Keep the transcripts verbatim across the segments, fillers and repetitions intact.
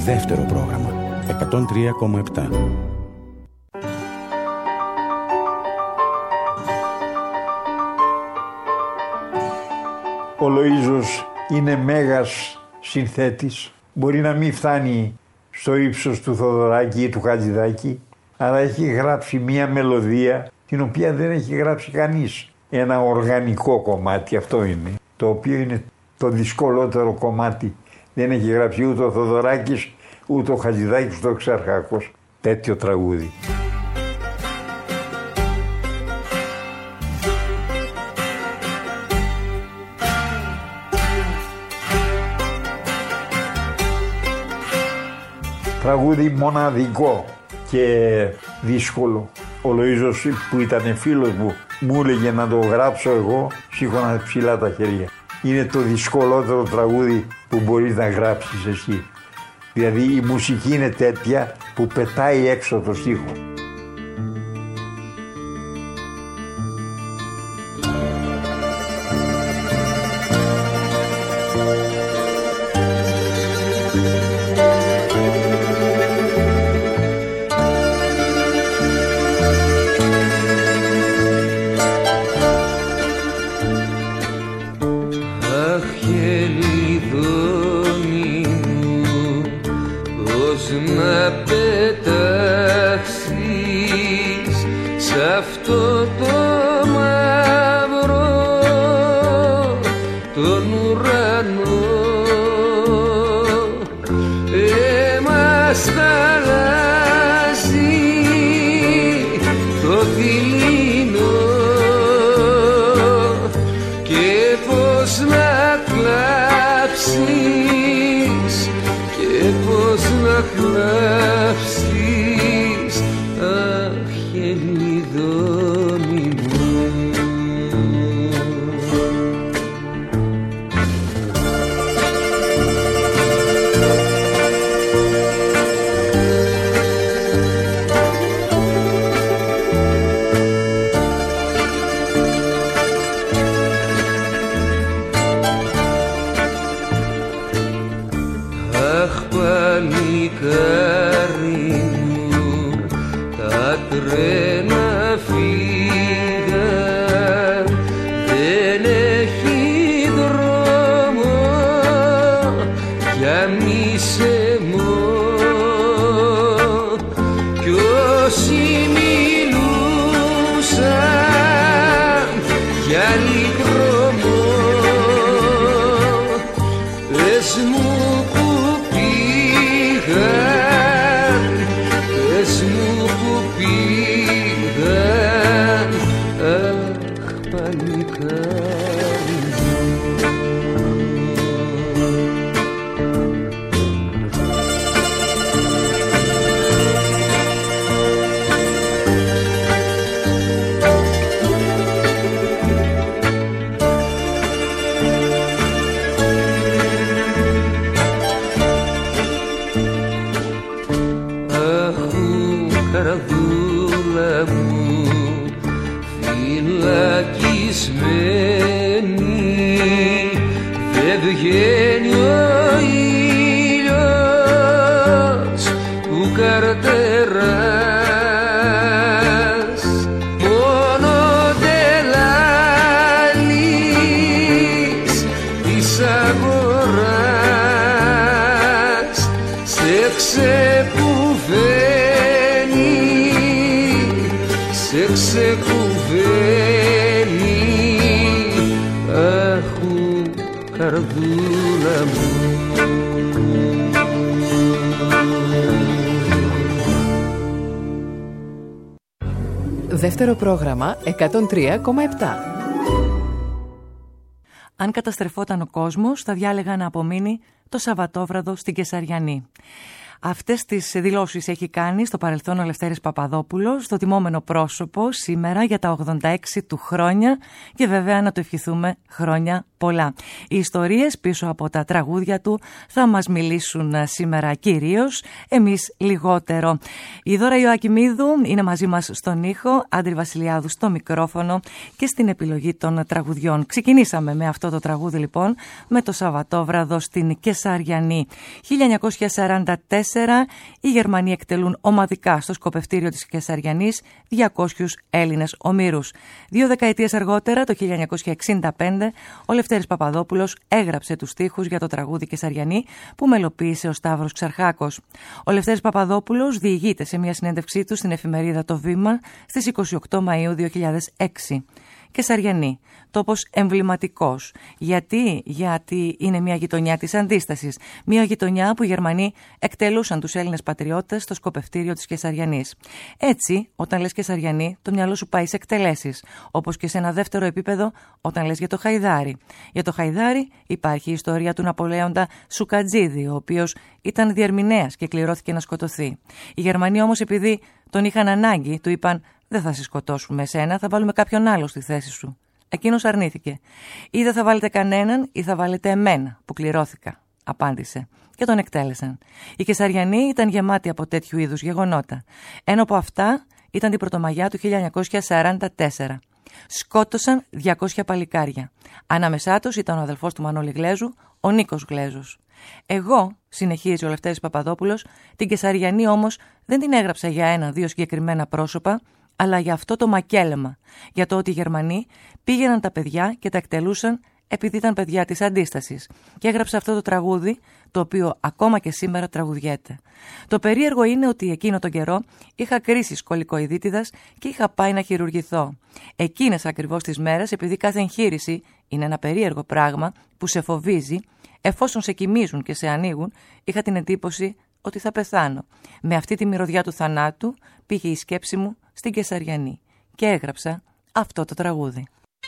Δεύτερο πρόγραμμα εκατόν τρία κόμμα επτά. Ο Λοΐζος είναι μέγας συνθέτης. Μπορεί να μην φτάνει στο ύψος του Θοδωράκη ή του Χατζηδάκη, αλλά έχει γράψει μία μελωδία την οποία δεν έχει γράψει κανείς. Ένα οργανικό κομμάτι, αυτό είναι, το οποίο είναι το δυσκολότερο κομμάτι. Δεν έχει γράψει ούτε ο Θοδωράκης, ούτε ο Χατζηδάκης, ούτε ο Εξαρχάκος τέτοιο τραγούδι. Τραγούδι μοναδικό και δύσκολο. Ο Λοΐζος που ήταν φίλος μου μου έλεγε να το γράψω, εγώ σήκωνα ψηλά τα χέρια. Είναι το δυσκολότερο τραγούδι που μπορείς να γράψεις εσύ. Δηλαδή η μουσική είναι τέτοια που πετάει έξω το στίχο. Δεύτερο πρόγραμμα εκατόν τρία κόμμα επτά. Αν καταστρεφόταν ο κόσμος, θα διάλεγα να απομείνει το Σαββατόβραδο στην Κεσαριανή. Αυτές τις δηλώσεις έχει κάνει στο παρελθόν ο Λευτέρης Παπαδόπουλος, το τιμόμενο πρόσωπο σήμερα για τα ογδόντα έξι του χρόνια, και βέβαια να του ευχηθούμε χρόνια πολλά. Οι ιστορίες πίσω από τα τραγούδια του θα μας μιλήσουν σήμερα κυρίως, εμείς λιγότερο. Η Δώρα Ιωακημίδου είναι μαζί μας στον ήχο, Άντρη Βασιλιάδου στο μικρόφωνο και στην επιλογή των τραγουδιών. Ξεκινήσαμε με αυτό το τραγούδι λοιπόν, με το Σαββατόβραδο στην Κεσαριανή. χίλια εννιακόσια σαράντα τέσσερα οι Γερμανοί εκτελούν ομαδικά στο σκοπευτήριο της Κεσαριανής διακόσιους Έλληνες ομήρους. Δύο δεκαετίες αργότερα, το χίλια εννιακόσια εξήντα πέντε, ο Λευτέρης Παπαδόπουλος έγραψε τους στίχους για το τραγούδι Κεσαριανή που μελοποίησε ο Σταύρος Ξαρχάκος. Ο Λευτέρης Παπαδόπουλος διηγείται σε μια συνέντευξή του στην εφημερίδα Το Βήμα στις είκοσι οκτώ Μαΐου δύο χιλιάδες έξι. Κεσαριανή, τόπος εμβληματικός. Γιατί? Γιατί είναι μια γειτονιά της αντίστασης. Μια γειτονιά που οι Γερμανοί εκτελούσαν τους Έλληνες πατριώτες στο σκοπευτήριο της Κεσαριανής. Έτσι, όταν λες Κεσαριανή, το μυαλό σου πάει σε εκτελέσεις. Όπως και σε ένα δεύτερο επίπεδο, όταν λες για το Χαϊδάρι. Για το Χαϊδάρι υπάρχει η ιστορία του Ναπολέοντα Σουκατζίδη, ο οποίος ήταν διερμηνέας και κληρώθηκε να σκοτωθεί. Οι Γερμανοί όμως, επειδή τον είχαν ανάγκη, του είπαν: «Δεν θα σε σκοτώσουμε εσένα, θα βάλουμε κάποιον άλλο στη θέση σου». Εκείνος αρνήθηκε. «Ή δεν θα βάλετε κανέναν, ή θα βάλετε εμένα, που κληρώθηκα», απάντησε. Και τον εκτέλεσαν. Η Κεσαριανή ήταν γεμάτη από τέτοιου είδους γεγονότα. Ένα από αυτά ήταν την Πρωτομαγιά του χίλια εννιακόσια σαράντα τέσσερα. Σκότωσαν διακόσια παλικάρια. Ανάμεσά τους ήταν ο αδελφός του Μανώλη Γλέζου, ο Νίκος Γλέζος. «Εγώ», συνεχίζει ο Λευτέρης Παπαδόπουλος, «την Κεσαριανή όμως δεν την έγραψα για ένα-δύο συγκεκριμένα πρόσωπα, αλλά για αυτό το μακέλεμα, για το ότι οι Γερμανοί πήγαιναν τα παιδιά και τα εκτελούσαν επειδή ήταν παιδιά της αντίστασης. Και έγραψε αυτό το τραγούδι, το οποίο ακόμα και σήμερα τραγουδιέται. Το περίεργο είναι ότι εκείνο τον καιρό είχα κρίση σκολικοειδίτιδας και είχα πάει να χειρουργηθώ. Εκείνες ακριβώς τις μέρες, επειδή κάθε εγχείρηση είναι ένα περίεργο πράγμα που σε φοβίζει, εφόσον σε κοιμίζουν και σε ανοίγουν, είχα την εντύπωση ότι θα πεθάνω. Με αυτή τη μυρωδιά του θανάτου πήγε η σκέψη μου στην Κεσαριανή και έγραψα αυτό το τραγούδι».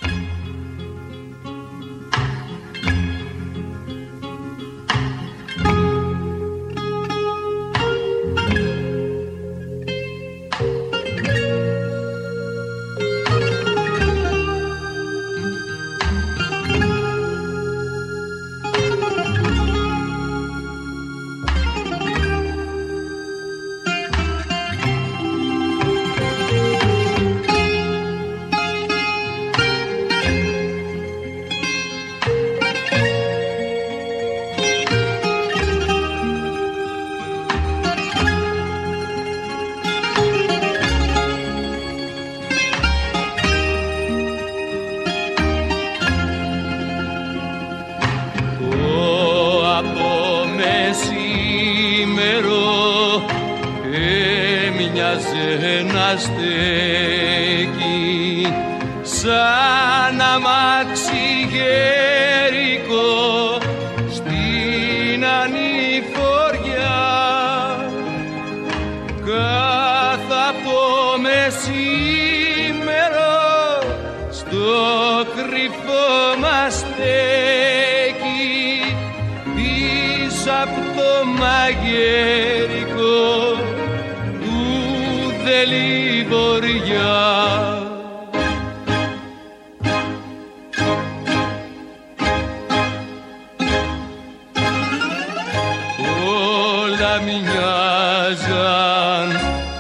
Να στέκει σαν αμάξι γέρικο στην ανηφοριά, κάθε από μεσήμερο στο κρυφό μας στέκει πίσω από το μαγέρικο Λιβοριά. Όλα μοιάζαν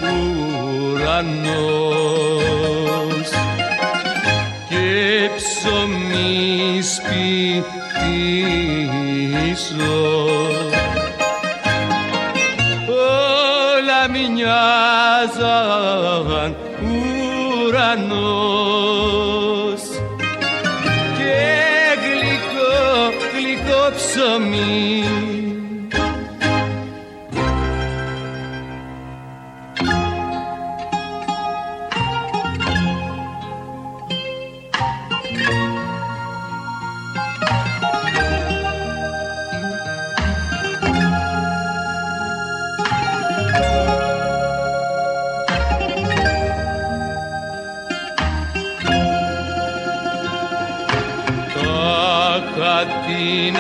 ουρανός και ψωμί σπιτίσω. Όλα μοιάζαν ουρανός και γλυκό, γλυκό ψωμί. Την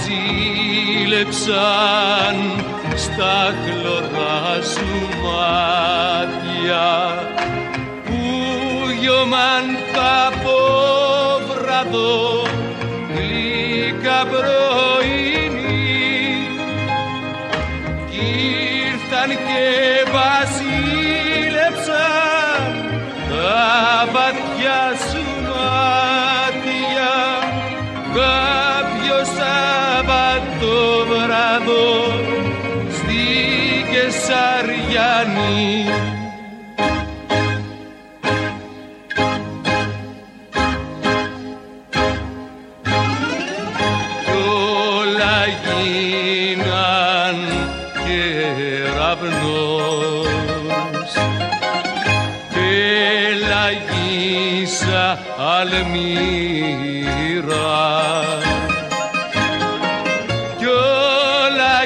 αζήλεψαν στα χλωρά σου μάτια που γιωμάν τα απόβραδο τα πρωινή κι ήρθαν και βασίλεψαν τα βαθιά σου μάτια κάποιο Σαββατοβράδο στη Κεσαριανή. Κι όλα γίναν κεραυνός, πελαγίσα αλμύρα κι όλα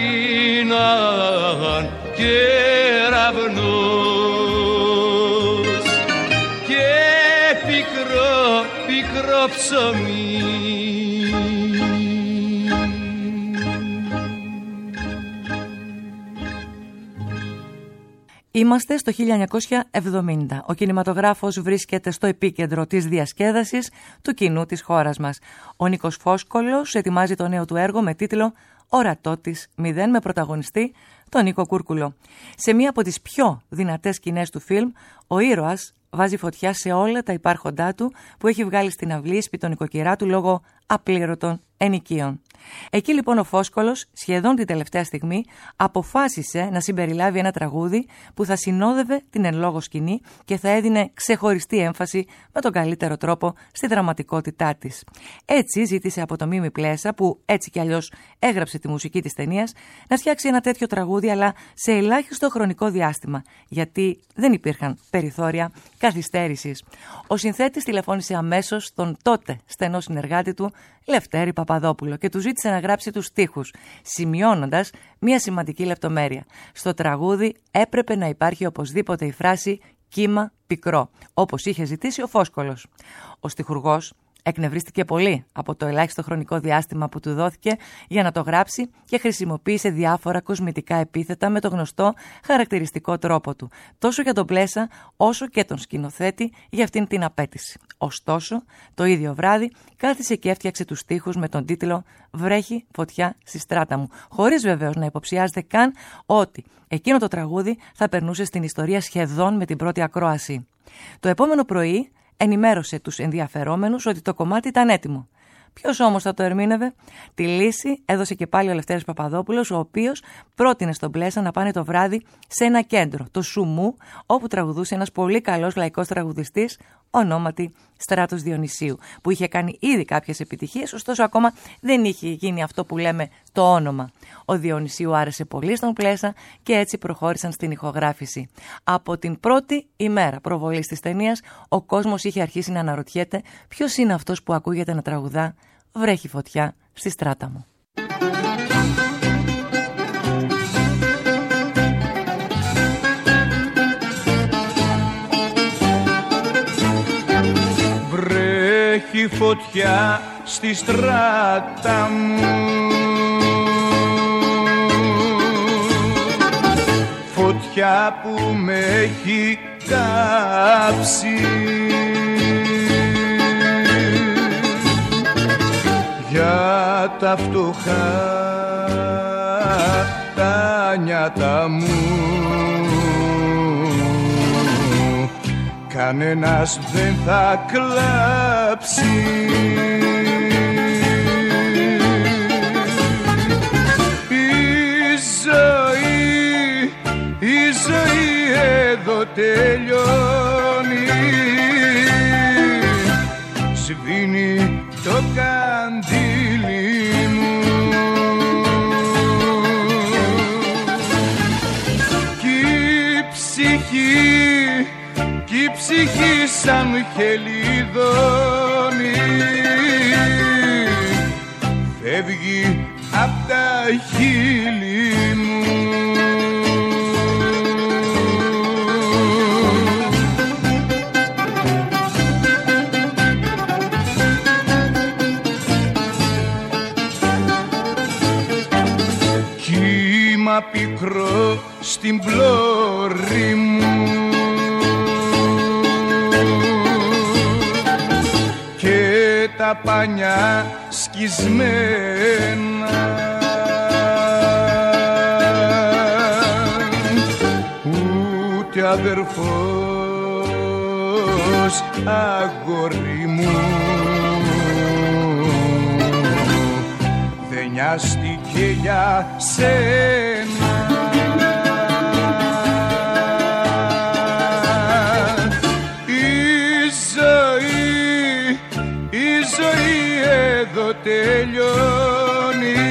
γίναν κεραυνός και πικρό, πικρό ψωμί. Είμαστε στο χίλια εννιακόσια εβδομήντα. Ο κινηματογράφος βρίσκεται στο επίκεντρο της διασκέδασης του κοινού της χώρας μας. Ο Νίκος Φόσκολος ετοιμάζει το νέο του έργο με τίτλο «Ορατό της μηδέν» με πρωταγωνιστή τον Νίκο Κούρκουλο. Σε μία από τις πιο δυνατές σκηνές του φιλμ, ο ήρωας βάζει φωτιά σε όλα τα υπάρχοντά του που έχει βγάλει στην αυλή σπίτι τον νοικοκυρά του λόγω απλήρωτων ενοικίων. Εκεί λοιπόν ο Φόσκολος σχεδόν την τελευταία στιγμή αποφάσισε να συμπεριλάβει ένα τραγούδι που θα συνόδευε την εν λόγω σκηνή και θα έδινε ξεχωριστή έμφαση με τον καλύτερο τρόπο στη δραματικότητά της. Έτσι ζήτησε από το Μίμη Πλέσα, που έτσι κι αλλιώς έγραψε τη μουσική της ταινίας, να φτιάξει ένα τέτοιο τραγούδι αλλά σε ελάχιστο χρονικό διάστημα, γιατί δεν υπήρχαν περιθώρια καθυστέρησης. Ο συνθέτης τηλεφώνησε αμέσως στον τότε στενό συνεργάτη του Λευτέρη Παπαδόπουλο και του ζήτησε να γράψει τους στίχους, σημειώνοντας μια σημαντική λεπτομέρεια. Στο τραγούδι έπρεπε να υπάρχει οπωσδήποτε η φράση «κύμα πικρό», όπως είχε ζητήσει ο Φόσκολος. Ο στιχουργός εκνευρίστηκε πολύ από το ελάχιστο χρονικό διάστημα που του δόθηκε για να το γράψει και χρησιμοποίησε διάφορα κοσμητικά επίθετα με το γνωστό χαρακτηριστικό τρόπο του, τόσο για τον Πλέσα όσο και τον σκηνοθέτη για αυτήν την απέτηση. Ωστόσο, το ίδιο βράδυ κάθισε και έφτιαξε τους στίχους με τον τίτλο «Βρέχει φωτιά στη στράτα μου», χωρίς βεβαίως να υποψιάζεται καν ότι εκείνο το τραγούδι θα περνούσε στην ιστορία σχεδόν με την πρώτη ακρόαση. Το επόμενο πρωί ενημέρωσε τους ενδιαφερόμενους ότι το κομμάτι ήταν έτοιμο. Ποιος όμως θα το ερμήνευε? Τη λύση έδωσε και πάλι ο Λευτέρης Παπαδόπουλος, ο οποίος πρότεινε στον Πλέσα να πάνε το βράδυ σε ένα κέντρο, το Σουμού, όπου τραγουδούσε ένας πολύ καλός λαϊκός τραγουδιστής, ονόματι Στράτος Διονυσίου, που είχε κάνει ήδη κάποιες επιτυχίες, ωστόσο ακόμα δεν είχε γίνει αυτό που λέμε το όνομα. Ο Διονυσίου άρεσε πολύ στον Πλέσα και έτσι προχώρησαν στην ηχογράφηση. Από την πρώτη ημέρα προβολής της ταινίας, ο κόσμος είχε αρχίσει να αναρωτιέται ποιος είναι αυτός που ακούγεται να τραγουδά «Βρέχει φωτιά στη στράτα μου». Βρέχει φωτιά στη στράτα μου, φωτιά που με έχει κάψει, για τα φτωχά τα νιάτα μου κανένας δεν θα κλάψει. Η ζωή, η ζωή εδώ τελειώνει, σβήνει το καντήλι μου κι η ψυχή, κι η ψυχή σαν χελιδόνι φεύγει απ' τα χείλη μου. Κύμα πικρό στην πλώρη μου και τα πανιά σκυλιά σκισμένα, ούτε αδερφός αγόρι μου δεν νοιάστηκε για σένα. Η ζωή, η ζωή εδώ τελειώνει,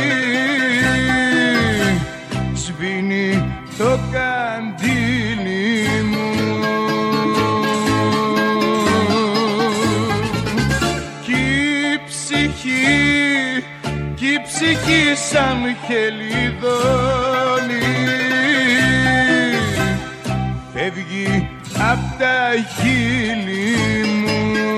σβήνει το καντήλι μου κι η ψυχή, κι η ψυχή σαν χελιδόνι φεύγει απ' τα χείλη μου.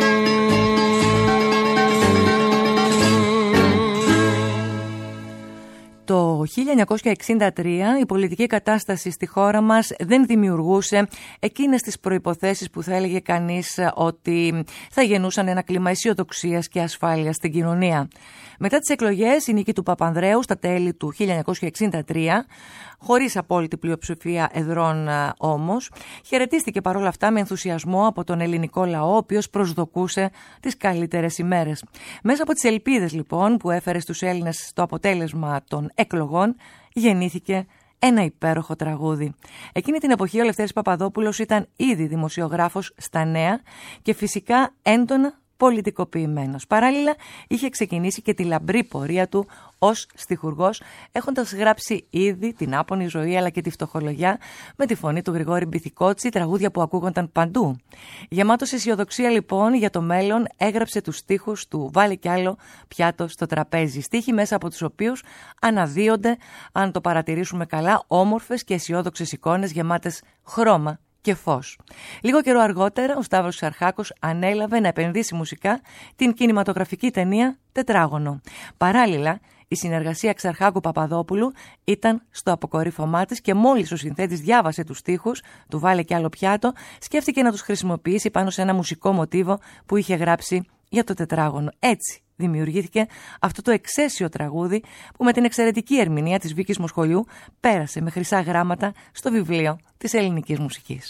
Το χίλια εννιακόσια εξήντα τρία η πολιτική κατάσταση στη χώρα μας δεν δημιουργούσε εκείνες τις προϋποθέσεις που θα έλεγε κανείς ότι θα γεννούσαν ένα κλίμα αισιοδοξίας και ασφάλειας στην κοινωνία. Μετά τις εκλογές, η νίκη του Παπανδρέου στα τέλη του χίλια εννιακόσια εξήντα τρία, χωρίς απόλυτη πλειοψηφία εδρών όμως, χαιρετίστηκε παρόλα αυτά με ενθουσιασμό από τον ελληνικό λαό, ο οποίος προσδοκούσε τις καλύτερες ημέρες. Μέσα από τις ελπίδες λοιπόν που έφερε στους Έλληνες το αποτέλεσμα των εκλογών, γεννήθηκε ένα υπέροχο τραγούδι. Εκείνη την εποχή ο Λευτέρης Παπαδόπουλος ήταν ήδη δημοσιογράφος στα Νέα και φυσικά έντονα πολιτικοποιημένος. Παράλληλα είχε ξεκινήσει και τη λαμπρή πορεία του ως στιχουργός, έχοντας γράψει ήδη την Άπονη ζωή αλλά και τη Φτωχολογιά με τη φωνή του Γρηγόρη Μπιθικότση, τραγούδια που ακούγονταν παντού. Γεμάτος αισιοδοξία λοιπόν για το μέλλον, έγραψε τους στίχους του «Βάλε κι άλλο πιάτο στο τραπέζι», στίχοι μέσα από τους οποίους αναδύονται, αν το παρατηρήσουμε καλά, όμορφες και αισιόδοξες εικόνες γεμάτες χρώμα και φως. Λίγο καιρό αργότερα ο Σταύρος Ξαρχάκος ανέλαβε να επενδύσει μουσικά την κινηματογραφική ταινία Τετράγωνο. Παράλληλα, η συνεργασία Ξαρχάκου-Παπαδόπουλου ήταν στο αποκορύφωμά της και μόλις ο συνθέτης διάβασε τους στίχους του «Βάλε κι άλλο πιάτο», σκέφτηκε να τους χρησιμοποιήσει πάνω σε ένα μουσικό μοτίβο που είχε γράψει για το Τετράγωνο. Έτσι δημιουργήθηκε αυτό το εξαίσιο τραγούδι που με την εξαιρετική ερμηνεία της Βίκης Μοσχολιού πέρασε με χρυσά γράμματα στο βιβλίο της ελληνικής μουσικής.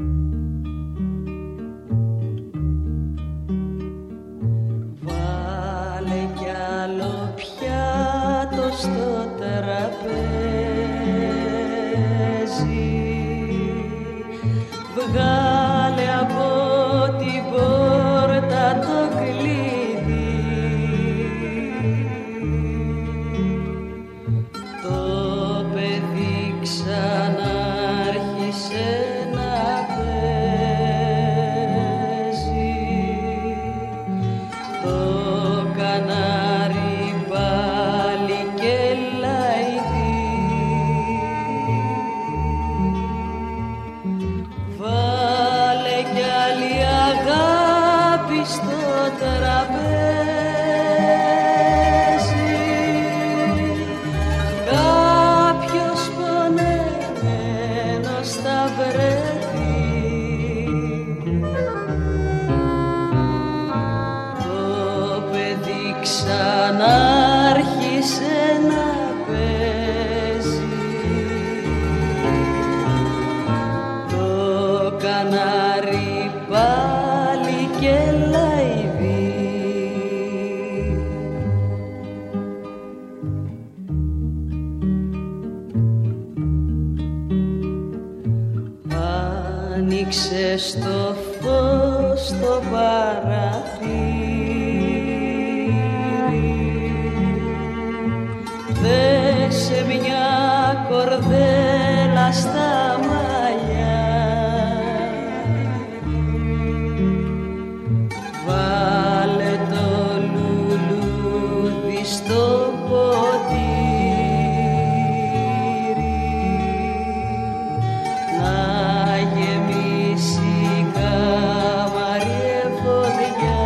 Βάλε κι άλλο πιάτο στο τραπέζι, βγάλε από την πόρτα το κλειδί, το παιδί ξανάρχισε να παίζει, το κανάρι πάλι και λαϊδί. Βάλε κι άλλη αγάπη στο τραπέζι, κάποιος πονεμένος θα βρεθεί, το παιδί ξανάρχισε να παίζει, το κανάρι πάλι και λαϊδί. Άνοιξε στο φως το παραθύρι, δέσε μια κορδέλα στα μαλλιά, βάλε το λουλούδι στο ποτήρι, να γεμίσει η καμαρή φωτιά.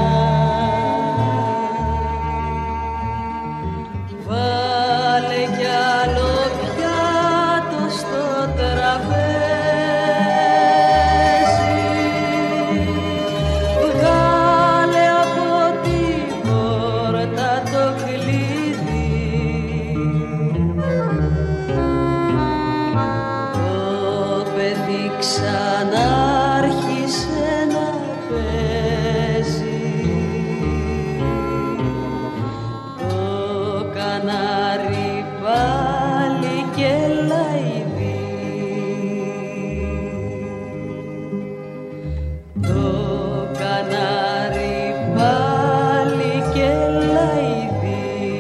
Βάλε κι άλλο πιάτο στο τραπέζι, βγάλε από την πόρτα το κανάρι πάλι και λαϊδί, το κανάρι πάλι και λαϊδί.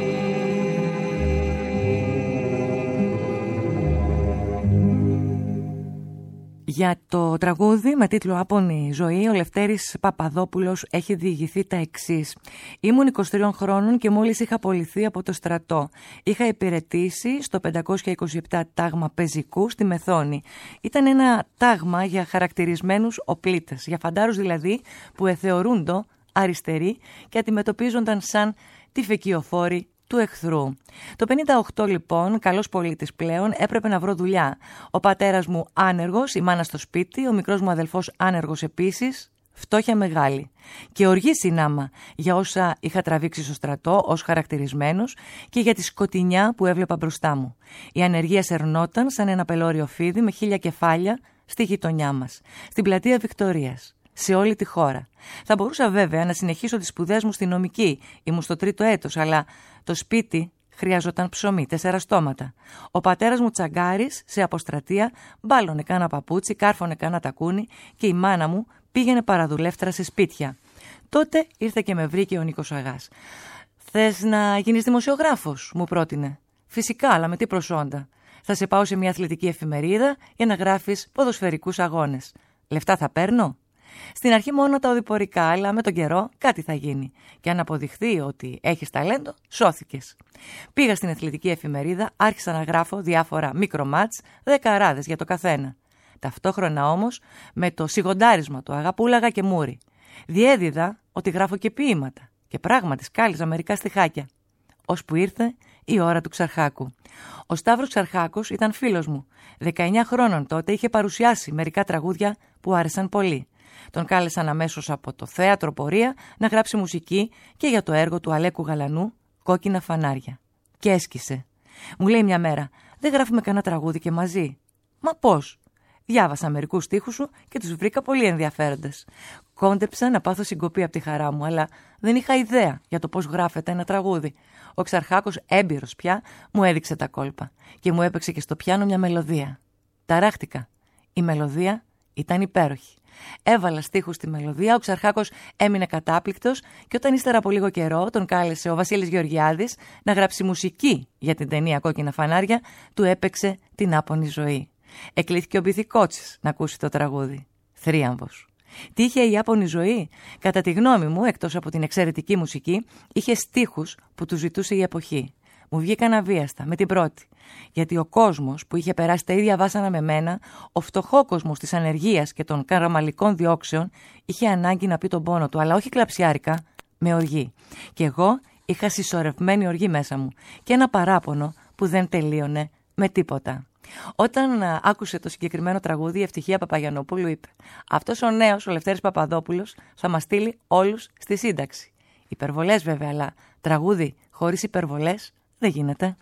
Για το τραγούδι με τίτλο «Άπονη ζωή» ο Λευτέρης Παπαδόπουλος έχει διηγηθεί τα εξής. Ήμουν είκοσι τριών χρόνων και μόλις είχα απολυθεί από το στρατό. Είχα υπηρετήσει στο πεντακόσια είκοσι επτά τάγμα πεζικού στη Μεθόνη. Ήταν ένα τάγμα για χαρακτηρισμένους οπλίτες, για φαντάρους δηλαδή που εθεωρούντο αριστεροί και αντιμετωπίζονταν σαν τυφεκιοφόροι του εχθρού. Το πενήντα οκτώ λοιπόν, καλός πολίτης πλέον, έπρεπε να βρω δουλειά. Ο πατέρας μου άνεργος, η μάνα στο σπίτι, ο μικρός μου αδελφός άνεργος επίσης, φτώχεια μεγάλη. Και οργή συνάμα για όσα είχα τραβήξει στο στρατό ως χαρακτηρισμένος και για τη σκοτεινιά που έβλεπα μπροστά μου. Η ανεργία σερνόταν σαν ένα πελώριο φίδι με χίλια κεφάλια στη γειτονιά μας, στην πλατεία Βικτωρίας, σε όλη τη χώρα. Θα μπορούσα βέβαια να συνεχίσω τις σπουδές μου στη νομική, ήμουν στο τρίτο έτος, αλλά το σπίτι χρειαζόταν ψωμί, τέσσερα στόματα. Ο πατέρας μου τσαγκάρης σε αποστρατεία, μπάλωνε κάνα παπούτσι, κάρφωνε κάνα τακούνι και η μάνα μου πήγαινε παραδουλεύτρα σε σπίτια. Τότε ήρθε και με βρήκε ο Νίκος Αγάς. «Θες να γίνεις δημοσιογράφος?» μου πρότεινε. «Φυσικά, αλλά με τι προσόντα? Θα σε πάω σε μια αθλητική εφημερίδα για να γράφεις ποδοσφαιρικούς αγώνες. Λεφτά θα παίρνω?» Στην αρχή μόνο τα οδηπορικά, αλλά με τον καιρό κάτι θα γίνει. Και αν αποδειχθεί ότι έχεις ταλέντο, σώθηκες. Πήγα στην αθλητική εφημερίδα, άρχισα να γράφω διάφορα μικρομάτς, δεκαράδες για το καθένα. Ταυτόχρονα όμως με το σιγοντάρισμα του αγαπούλαγα και μούρι. Διέδιδα ότι γράφω και ποίηματα. Και πράγματι σκάλιζα μερικά στιχάκια. Ώσπου ήρθε η ώρα του Ξαρχάκου. Ο Σταύρος Ξαρχάκος ήταν φίλος μου. δεκαεννιά χρόνων τότε είχε παρουσιάσει μερικά τραγούδια που άρεσαν πολύ. Τον κάλεσαν αμέσως από το θέατρο Πορεία να γράψει μουσική και για το έργο του Αλέκου Γαλανού «Κόκκινα φανάρια». Και έσκησε. Μου λέει μια μέρα, δεν γράφουμε κανένα τραγούδι και μαζί? Μα πώς? Διάβασα μερικούς στίχους σου και τους βρήκα πολύ ενδιαφέροντες. Κόντεψα να πάθω συγκοπή από τη χαρά μου, αλλά δεν είχα ιδέα για το πώς γράφεται ένα τραγούδι. Ο Ξαρχάκος, έμπειρος πια, μου έδειξε τα κόλπα και μου έπαιξε και στο πιάνο μια μελωδία. Ταράχτηκα. Η μελωδία ήταν υπέροχη. Έβαλα στίχους στη μελωδία, ο Ξαρχάκος έμεινε κατάπληκτος και όταν ύστερα από λίγο καιρό τον κάλεσε ο Βασίλης Γεωργιάδης να γράψει μουσική για την ταινία «Κόκκινα φανάρια», του έπαιξε την άπονη ζωή. Εκλήθηκε ο Μπιθικότσης να ακούσει το τραγούδι. Θρίαμβος. Τι είχε η άπονη ζωή? Κατά τη γνώμη μου, εκτός από την εξαιρετική μουσική, είχε στίχους που του ζητούσε η εποχή. Μου βγήκαν αβίαστα με την πρώτη. Γιατί ο κόσμος που είχε περάσει τα ίδια βάσανα με μένα, ο φτωχό κόσμος της ανεργίας και των καραμαλικών διώξεων, είχε ανάγκη να πει τον πόνο του, αλλά όχι κλαψιάρικα, με οργή. Και εγώ είχα συσσωρευμένη οργή μέσα μου και ένα παράπονο που δεν τελείωνε με τίποτα. Όταν α, άκουσε το συγκεκριμένο τραγούδι, η Ευτυχία Παπαγιαννοπούλου είπε: «Αυτός ο νέος, ο Λευτέρης Παπαδόπουλος, θα μας στείλει όλους στη σύνταξη». Υπερβολές βέβαια, αλλά τραγούδι χωρίς υπερβολές δεν γίνεται.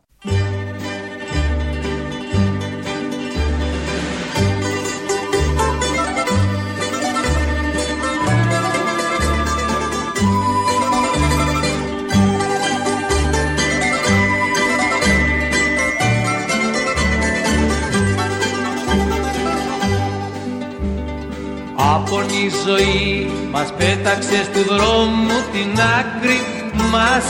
Άπονη ζωή μας πέταξε στου δρόμου την άκρη, μας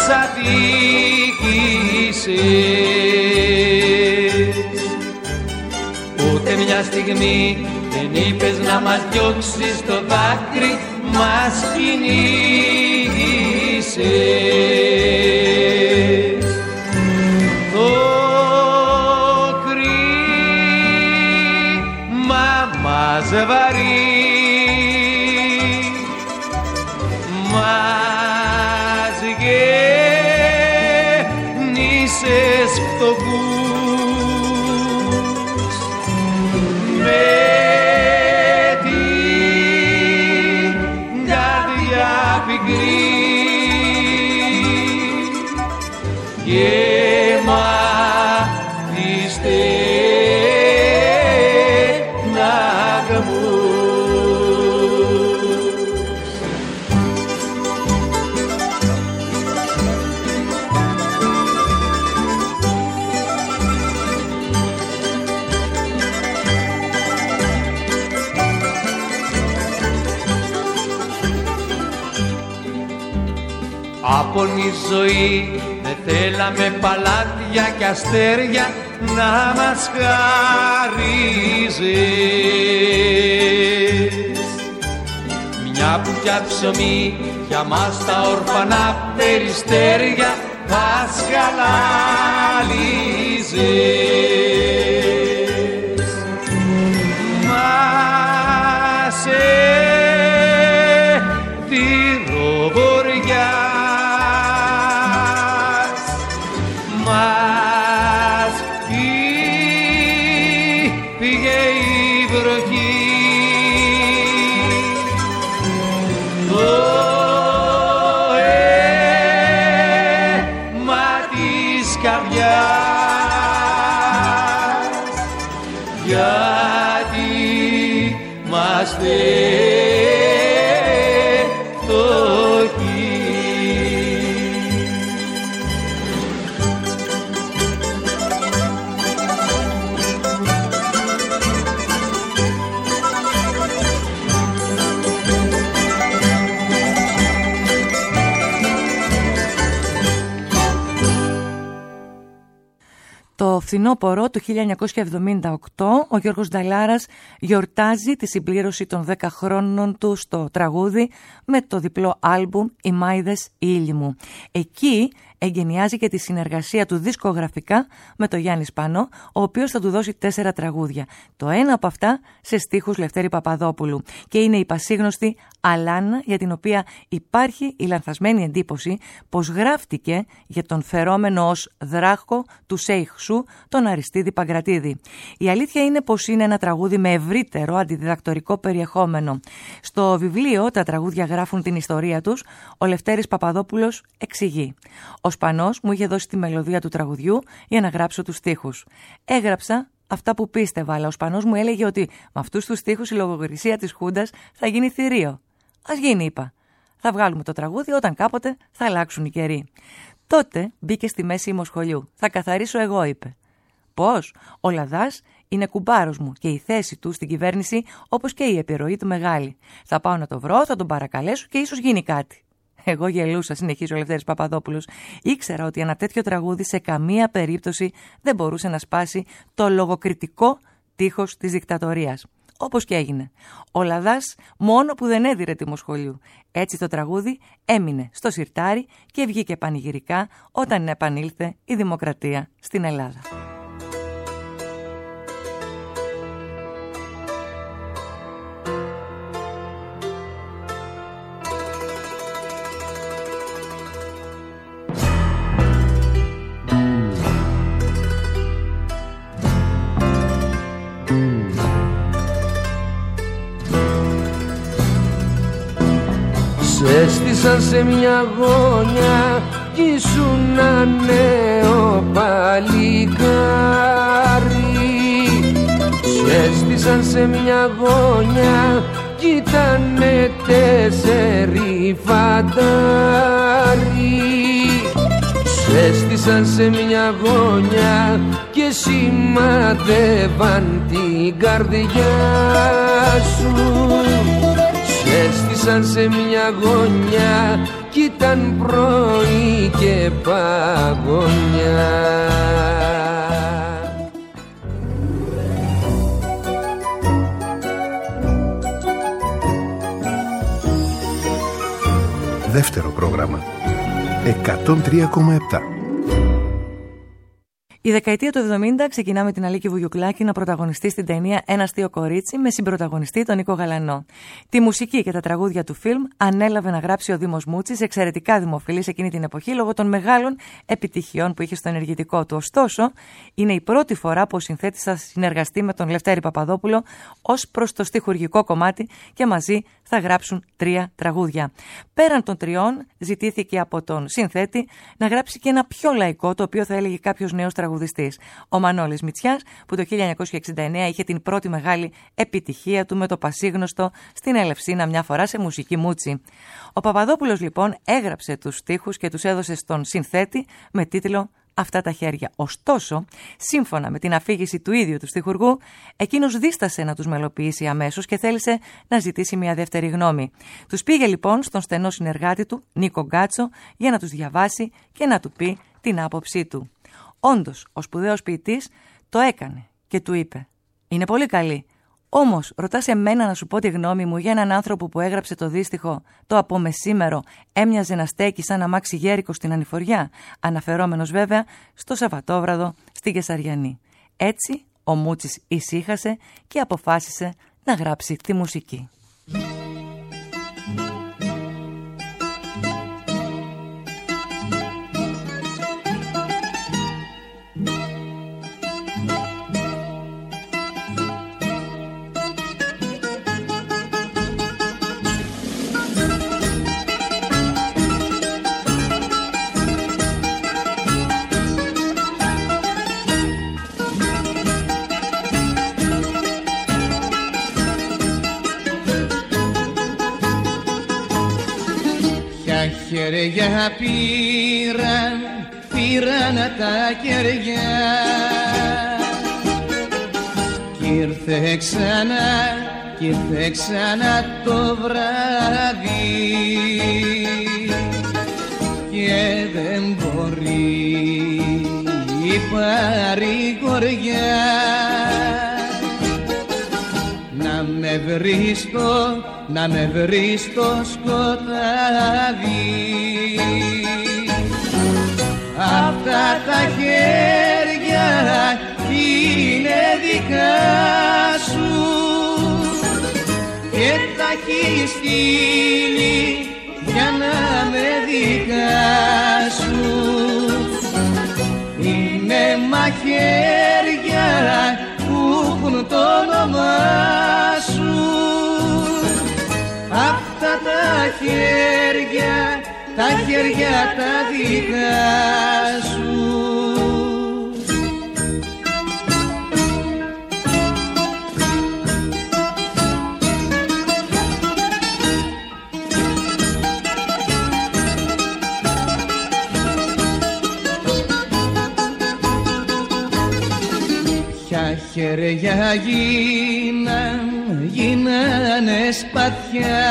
αδίκησες. Ούτε μια στιγμή δεν είπες να μας διώξεις το δάκρυ, μας κινήσες. Το κρίμα μας βαρύ, μας γέννησες φτωχούς με την καρδιά πικρή γεμάτη στεναγμούς. άφωνη ζωή. Δεν θέλαμε παλάτια κι αστέρια να μας χαρίζεις. Μια μπουκιά ψωμί για μας τα ορφανά περιστέρια μας χαλάλιζες. Μας εθυροβοριάς, μας πήγε η βροχή. Το αίμα της καρδιάς, γιατί μας φτωχοί. Το φθινόπωρο του χίλια εννιακόσια εβδομήντα οκτώ ο Γιώργος Νταλάρας γιορτάζει τη συμπλήρωση των δέκα χρόνων του στο τραγούδι με το διπλό άλμπουμ «Οι Μάηδες ήλιοι μου». Εκεί εγκαινιάζει και τη συνεργασία του δισκογραφικά με τον Γιάννη Σπανό, ο οποίος θα του δώσει τέσσερα τραγούδια. Το ένα από αυτά σε στίχους Λευτέρη Παπαδόπουλου και είναι η πασίγνωστη «Αλάνα», για την οποία υπάρχει η λανθασμένη εντύπωση πως γράφτηκε για τον φερόμενο ως δράχο του Σέιχσου, τον Αριστίδη Παγκρατίδη. Η αλήθεια είναι πως είναι ένα τραγούδι με ευρύτερο αντιδιδακτορικό περιεχόμενο. Στο βιβλίο «Τα τραγούδια γράφουν την ιστορία τους», ο Λευτέρης Παπαδόπουλος εξηγεί: «Ο Σπανός μου είχε δώσει τη μελωδία του τραγουδιού για να γράψω τους στίχους. Έγραψα αυτά που πίστευα, αλλά ο Σπανός μου έλεγε ότι με αυτούς τους στίχους η λογοκρισία της Χούντας θα γίνει θηρίο. Ας γίνει, είπα. Θα βγάλουμε το τραγούδι όταν κάποτε θα αλλάξουν οι καιροί». Τότε μπήκε στη μέση ημοσχολιού. «Θα καθαρίσω εγώ», είπε. Πώς? Ο Λαδάς είναι κουμπάρος μου και η θέση του στην κυβέρνηση, όπως και η επιρροή του μεγάλη. Θα πάω να το βρω, θα τον παρακαλέσω και ίσως γίνει κάτι. Εγώ γελούσα, συνεχίζει ο Λευτέρης Παπαδόπουλος. Ήξερα ότι ένα τέτοιο τραγούδι σε καμία περίπτωση δεν μπορούσε να σπάσει το λογοκριτικό τείχος της δικτατορίας. Όπως και έγινε. Ο Λαδάς μόνο που δεν έδιρε τη Μοσχολιού. Έτσι το τραγούδι έμεινε στο σιρτάρι και βγήκε πανηγυρικά όταν επανήλθε η δημοκρατία στην Ελλάδα. Έστησαν σε μια γωνιά κι ήσουνα νέο παλικάρι. Έστησαν σε μια γωνιά κι ήτανε τέσσερι φαντάρι. Έστησαν σε μια γωνιά και σημαδεύαν την καρδιά σου. Έστησαν σε μια γωνιά κι ήταν πρωί και παγωνιά. Δεύτερο πρόγραμμα εκατόν τρία κόμμα επτά. Η δεκαετία του εβδομήντα ξεκινά με την Αλίκη Βουγιουκλάκη να πρωταγωνιστεί στην ταινία «Ένα αστείο κορίτσι» με συμπρωταγωνιστή τον Νίκο Γαλανό. Τη μουσική και τα τραγούδια του φιλμ ανέλαβε να γράψει ο Δήμος Μούτσης, εξαιρετικά δημοφιλής εκείνη την εποχή λόγω των μεγάλων επιτυχιών που είχε στο ενεργητικό του. Ωστόσο, είναι η πρώτη φορά που ο συνθέτης θα συνεργαστεί με τον Λευτέρη Παπαδόπουλο ως προς το στιχουργικό κομμάτι και μαζί θα γράψουν τρία τραγούδια. Πέραν των τριών, ζητήθηκε από τον συνθέτη να γράψει και ένα πιο λαϊκό, το οποίο θα έλεγε κάποιος νέος τραγουδιστής. Ο Μανώλης Μητσιάς, που το χίλια εννιακόσια εξήντα εννέα είχε την πρώτη μεγάλη επιτυχία του με το πασίγνωστο «Στην Ελευσίνα μια φορά σε μουσική Μούτσι». Ο Παπαδόπουλος λοιπόν έγραψε τους στίχους και τους έδωσε στον συνθέτη με τίτλο αυτά τα χέρια. Ωστόσο, σύμφωνα με την αφήγηση του ίδιου του στιχουργού, εκείνος δίστασε να τους μελοποιήσει αμέσως και θέλησε να ζητήσει μια δεύτερη γνώμη. Τους πήγε λοιπόν στον στενό συνεργάτη του, Νίκο Γκάτσο, για να τους διαβάσει και να του πει την άποψή του. Όντως, ο σπουδαίος ποιητής το έκανε και του είπε: «Είναι πολύ καλή. Όμως, ρωτάς εμένα να σου πω τη γνώμη μου για έναν άνθρωπο που έγραψε το δύστιχο «Το απομεσήμερο έμοιαζε να στέκει σαν αμάξι γέρικο στην ανηφοριά», αναφερόμενος βέβαια στο Σαββατόβραδο στη Κεσαριανή. Έτσι, ο Μούτσης ησύχασε και αποφάσισε να γράψει τη μουσική. Χέρια πήραν, πήραν τα κεριά κι ήρθε ξανά, κι ήρθε ξανά το βράδυ και δεν μπορεί η παρηγοριά να με βρει στο, να με βρει στο σκοτάδι. Αυτά τα χέρια είναι δικά σου και τα έχεις στείλει για να με δικά σου. Είναι μαχαίρια που έχουν το όνομά σου. Αυτά τα χέρια, τα χέρια τα δικά σου. Ποια χέρια γίναν, γίνανε σπαθιά.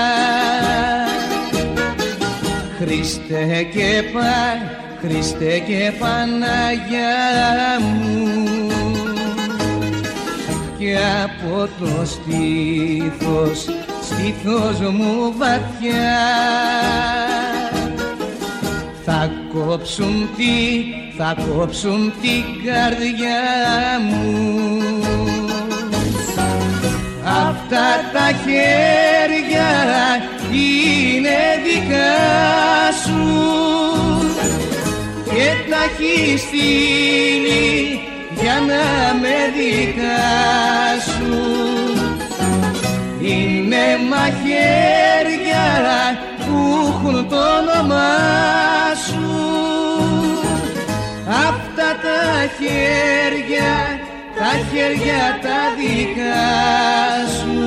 Χριστέ και Πα, Χριστέ και Παναγιά μου, και από το στήθος, στήθος μου βαθιά θα κόψουν τι, θα κόψουν την καρδιά μου. Αυτά τα χέρια είναι δικά σου και τα έχεις στείλει για να με δικά σου. Είναι μαχαίρια που έχουν το όνομά σου. Αυτά τα χέρια, τα χέρια τα δικά σου.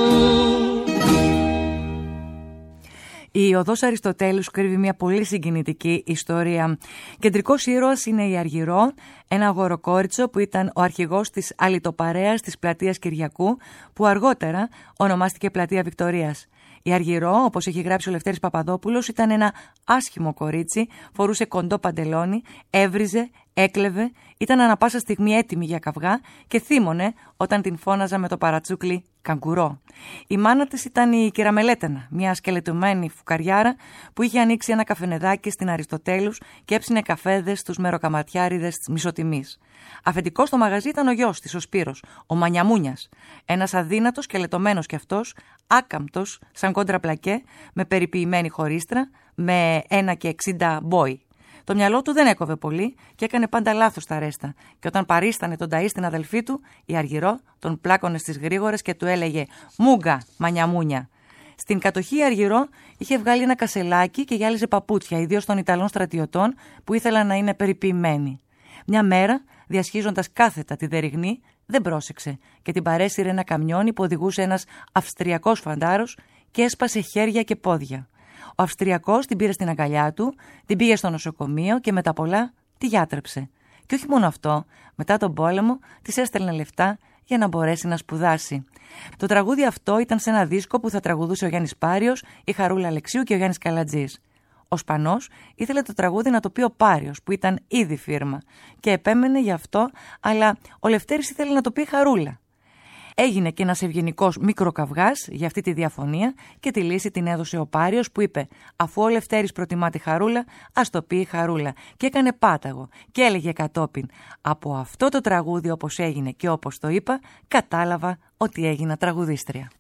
Η οδός Αριστοτέλους κρύβει μια πολύ συγκινητική ιστορία. Κεντρικός ήρωας είναι η Αργυρό, ένα αγοροκόριτσο που ήταν ο αρχηγός της αλυτοπαρέας της πλατείας Κυριακού, που αργότερα ονομάστηκε πλατεία Βικτωρίας. Η Αργυρό, όπως έχει γράψει ο Λευτέρης Παπαδόπουλος, ήταν ένα άσχημο κορίτσι, φορούσε κοντό παντελόνι, έβριζε, έκλεβε, ήταν ανα πάσα στιγμή έτοιμη για καυγά και θύμωνε όταν την φώναζα με το παρατσούκλι «Καγκουρό». Η μάνα της ήταν η Κυραμελέτανα, μια σκελετωμένη φουκαριάρα που είχε ανοίξει ένα καφενεδάκι στην Αριστοτέλους και έψινε καφέδες στους μεροκαματιάριδες της μισοτιμής. Αφεντικός στο μαγαζί ήταν ο γιος της, ο Σπύρος, ο Μανιαμούνιας. Ένας αδύνατος, σκελετωμένος κι αυτός, άκαμπτος, σαν κόντρα πλακέ, με περιποιημένη χωρίστρα, με ένα και εξήντα μπόι. Το μυαλό του δεν έκοβε πολύ και έκανε πάντα λάθος τα ρέστα. Και όταν παρίστανε τον ταΐ στην αδελφή του, η Αργυρό τον πλάκωνε στις γρήγορες και του έλεγε «Μούγκα, Μανιαμούνια». Στην κατοχή η Αργυρό είχε βγάλει ένα κασελάκι και γυάλιζε παπούτσια, ιδίως των Ιταλών στρατιωτών που ήθελαν να είναι περιποιημένοι. Μια μέρα, διασχίζοντας κάθετα τη Δεριγνή, δεν πρόσεξε και την παρέσυρε ένα καμιόνι που οδηγούσε ένας Αυστριακός φαντάρος και έσπασε χέρια και πόδια. Ο Αυστριακός την πήρε στην αγκαλιά του, την πήγε στο νοσοκομείο και μετά πολλά τη γιάτρεψε. Και όχι μόνο αυτό, μετά τον πόλεμο της έστελνε λεφτά για να μπορέσει να σπουδάσει. Το τραγούδι αυτό ήταν σε ένα δίσκο που θα τραγουδούσε ο Γιάννης Πάριος, η Χαρούλα Αλεξίου και ο Γιάννης Καλατζής. Ο Σπανός ήθελε το τραγούδι να το πει ο Πάριος, που ήταν ήδη φίρμα, και επέμενε γι' αυτό, αλλά ο Λευτέρης ήθελε να το πει Χαρούλα. Έγινε και ένας ευγενικός μικροκαυγάς για αυτή τη διαφωνία και τη λύση την έδωσε ο Πάριος, που είπε αφού ο Λευτέρης προτιμά τη Χαρούλα, ας το πει η Χαρούλα, και έκανε πάταγο και έλεγε κατόπιν από αυτό το τραγούδι όπως έγινε και όπως το είπα κατάλαβα ότι έγινα τραγουδίστρια.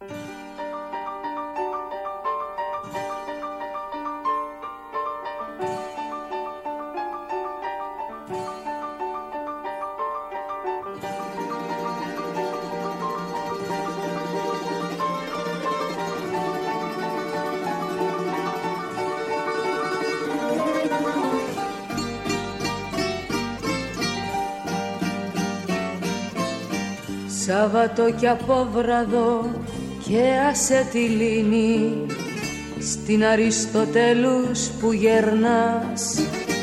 Σάββατο κι απόβραδο και άσε τη λίμνη στην Αριστοτέλους που γερνάς.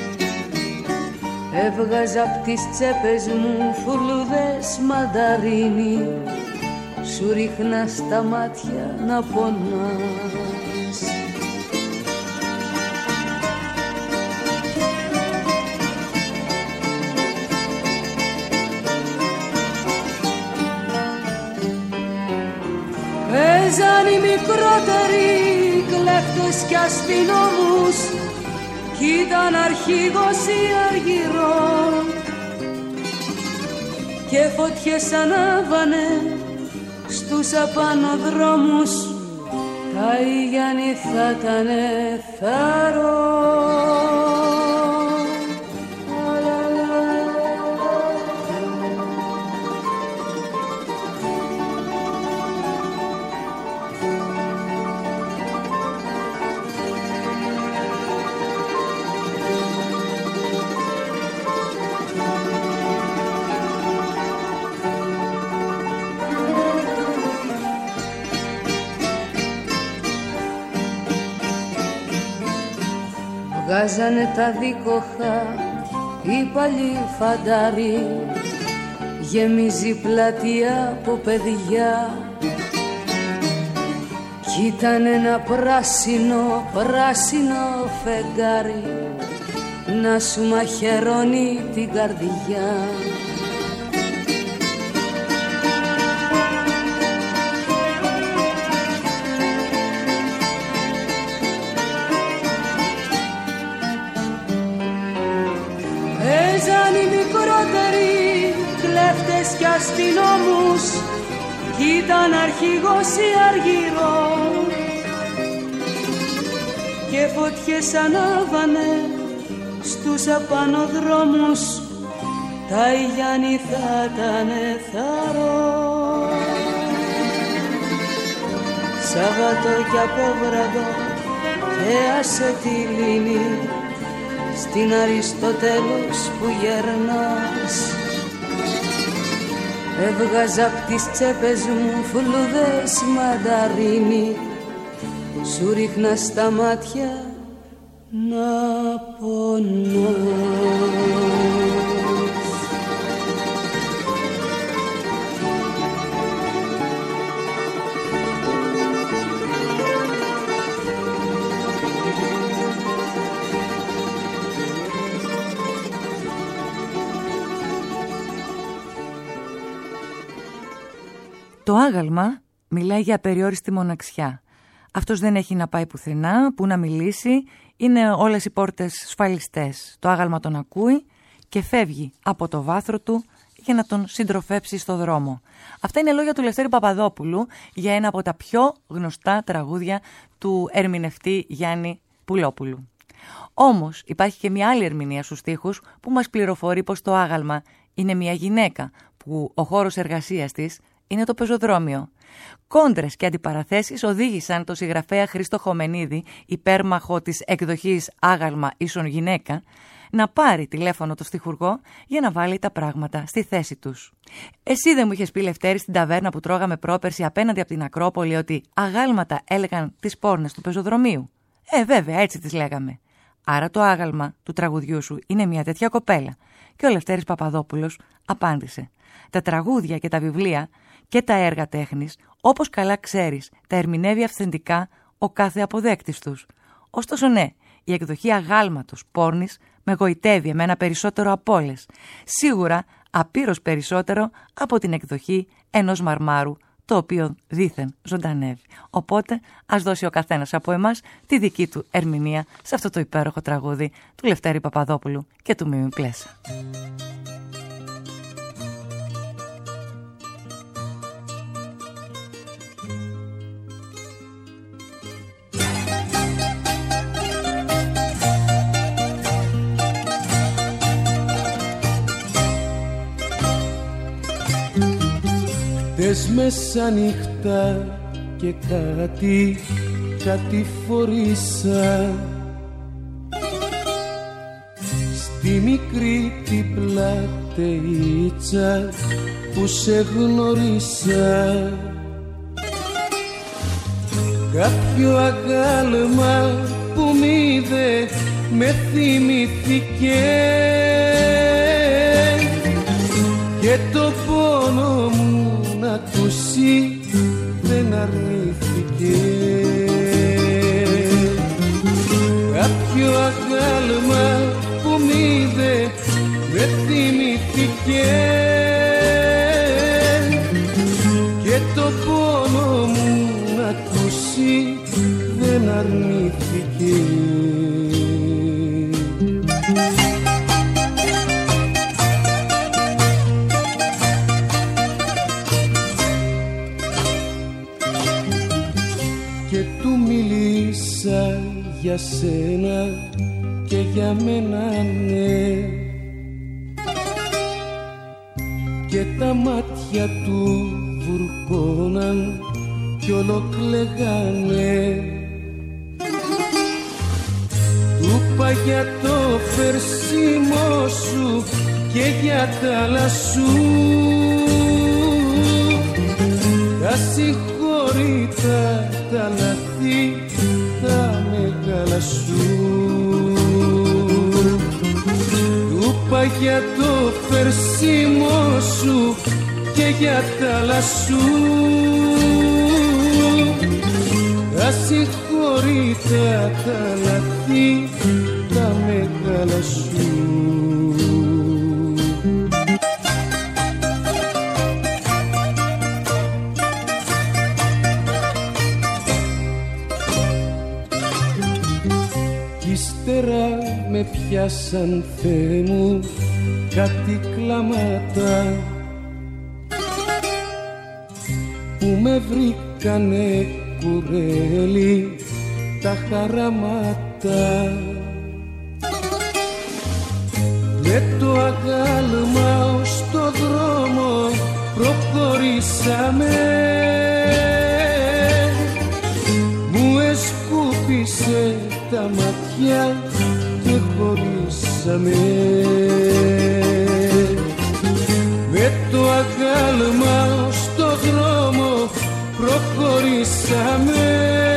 Έβγαζα απ' τις τσέπες μου φουλούδες μανταρίνι, σου ρίχνα στα μάτια να πονάς. Παίζαν οι μικρότεροι κλέφτες κι αστυνόμους κι ήταν αρχηγός ή αργυρό και φωτιές ανάβανε στους απανοδρόμους, τα Ιγιάννη θα ήτανε θάρρο. Βγάζανε τα δίκοχα οι παλιοί φαντάροι, γεμίζει πλατεία από παιδιά κι ήταν ένα πράσινο, πράσινο φεγγάρι να σου μαχαιρώνει την καρδιά. Κλέφτες κι αστυνόμους κι ήταν αρχηγός ή αργυρό και φωτιές ανάβανε στους απανοδρόμους, τα Ιγιάννη θα ήτανε θάρρο. Σάββατο κι απόβραδο και άσε τη λίμνη στην Αριστοτέλους που γερνάς. Έβγαζα απ' τις τσέπες μου φλούδες μανταρίνι, σου ρίχνα στα μάτια να πονάς. Το άγαλμα μιλάει για απεριόριστη μοναξιά. Αυτός δεν έχει να πάει πουθενά, που να μιλήσει, είναι όλες οι πόρτες σφαλιστές. Το άγαλμα τον ακούει και φεύγει από το βάθρο του για να τον συντροφέψει στο δρόμο. Αυτά είναι λόγια του Λευτέρη Παπαδόπουλου για ένα από τα πιο γνωστά τραγούδια του ερμηνευτή Γιάννη Πουλόπουλου. Όμως υπάρχει και μια άλλη ερμηνεία στους στίχους που μας πληροφορεί πως το άγαλμα είναι μια γυναίκα που ο χώρος εργασίας της είναι το πεζοδρόμιο. Κόντρες και αντιπαραθέσεις οδήγησαν το συγγραφέα Χρήστο Χομενίδη, υπέρμαχο της εκδοχής «Άγαλμα ίσον γυναίκα», να πάρει τηλέφωνο το στιχουργό για να βάλει τα πράγματα στη θέση τους. Εσύ δεν μου είχες πει, Λευτέρη, στην ταβέρνα που τρώγαμε πρόπερση απέναντι από την Ακρόπολη, ότι αγάλματα έλεγαν τις πόρνες του πεζοδρομίου? Ε, βέβαια, έτσι τις λέγαμε. Άρα το άγαλμα του τραγουδιού σου είναι μια τέτοια κοπέλα. Και ο Λευτέρης Παπαδόπουλος απάντησε: τα τραγούδια και τα βιβλία και τα έργα τέχνης, όπως καλά ξέρεις, τα ερμηνεύει αυθεντικά ο κάθε αποδέκτης τους. Ωστόσο ναι, η εκδοχή αγάλματος πόρνης με γοητεύει εμένα περισσότερο από όλες. Σίγουρα απείρως περισσότερο από την εκδοχή ενός μαρμάρου, το οποίο δήθεν ζωντανεύει. Οπότε ας δώσει ο καθένας από εμάς τη δική του ερμηνεία σε αυτό το υπέροχο τραγούδι του Λευτέρη Παπαδόπουλου και του Μίμη Πλέσα. Χτες μεσάνυχτα και κάτι, κάτι φορήσα στη μικρή την πλατείτσα που σε γνωρίσα. Κάποιο αγάλμα που μ' είδε με θυμηθήκε και το πόνο μου να ακούσει δεν αρνήθηκε. Κάποιο αγάλμα που μ' είδε με θυμηθήκε και το πόνο μου να ακούσει δεν αρνήθηκε. Για σένα και για μένα ναι, και τα μάτια του βουρκώναν κι ολοκλεγάνε. Του είπα για το φερσίμο σου και για τα άλλα σου τα συγχωρήτα τα λαθή τα μεγάλα σου. Του είπα για το φερσίμο σου και για τα άλλα σου τα συγχωρήτα τα λαθή τα μεγάλα σου. Με πιάσαν, Θεέ μου, κάτι κλάματα που με βρήκανε κουρέλι τα χαραμάτα. Με το αγάλμα ως το δρόμο προχωρήσαμε, μου εσκούπισε τα ματιά και χωρίσαμε. Με το αγάλμα στο δρόμο προχωρήσαμε,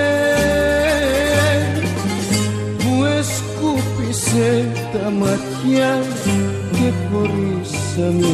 μου εσκούπισε τα ματιά και χωρίσαμε.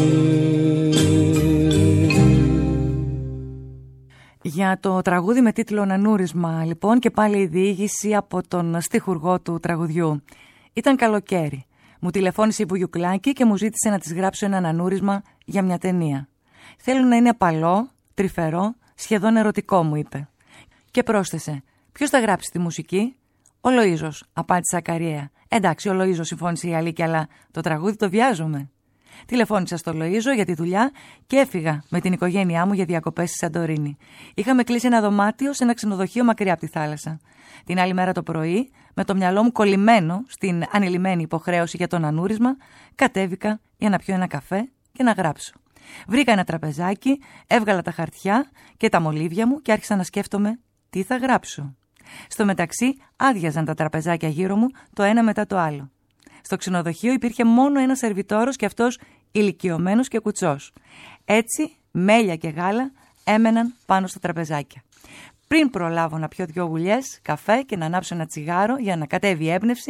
Για το τραγούδι με τίτλο «Νανούρισμα» λοιπόν, και πάλι η διήγηση από τον στιχουργό του τραγουδιού. Ήταν καλοκαίρι. Μου τηλεφώνησε η Βουγιουκλάκη και μου ζήτησε να της γράψω ένα νανούρισμα για μια ταινία. Θέλω να είναι απαλό, τρυφερό, σχεδόν ερωτικό, μου είπε. Και πρόσθεσε: ποιος θα γράψει τη μουσική? Ο Λοΐζος, απάντησα ακαριέα. Εντάξει, ο Λοΐζος, συμφώνησε η Αλίκη, αλλά το τραγούδι το βιάζομαι. Τηλεφώνησα στο Λοΐζο για τη δουλειά και έφυγα με την οικογένειά μου για διακοπές στη Σαντορίνη. Είχαμε κλείσει ένα δωμάτιο σε ένα ξενοδοχείο μακριά από τη θάλασσα. Την άλλη μέρα το πρωί, με το μυαλό μου κολλημένο στην ανηλυμένη υποχρέωση για το νανούρισμα, κατέβηκα για να πιω ένα καφέ και να γράψω. Βρήκα ένα τραπεζάκι, έβγαλα τα χαρτιά και τα μολύβια μου και άρχισα να σκέφτομαι τι θα γράψω. Στο μεταξύ άδειαζαν τα τραπεζάκια γύρω μου το ένα μετά το άλλο. Στο ξενοδοχείο υπήρχε μόνο ένας σερβιτόρος και αυτός ηλικιωμένος και κουτσός. Έτσι, μέλια και γάλα έμεναν πάνω στα τραπεζάκια. Πριν προλάβω να πιω δυο γουλιές καφέ και να ανάψω ένα τσιγάρο για να κατέβει η έμπνευση,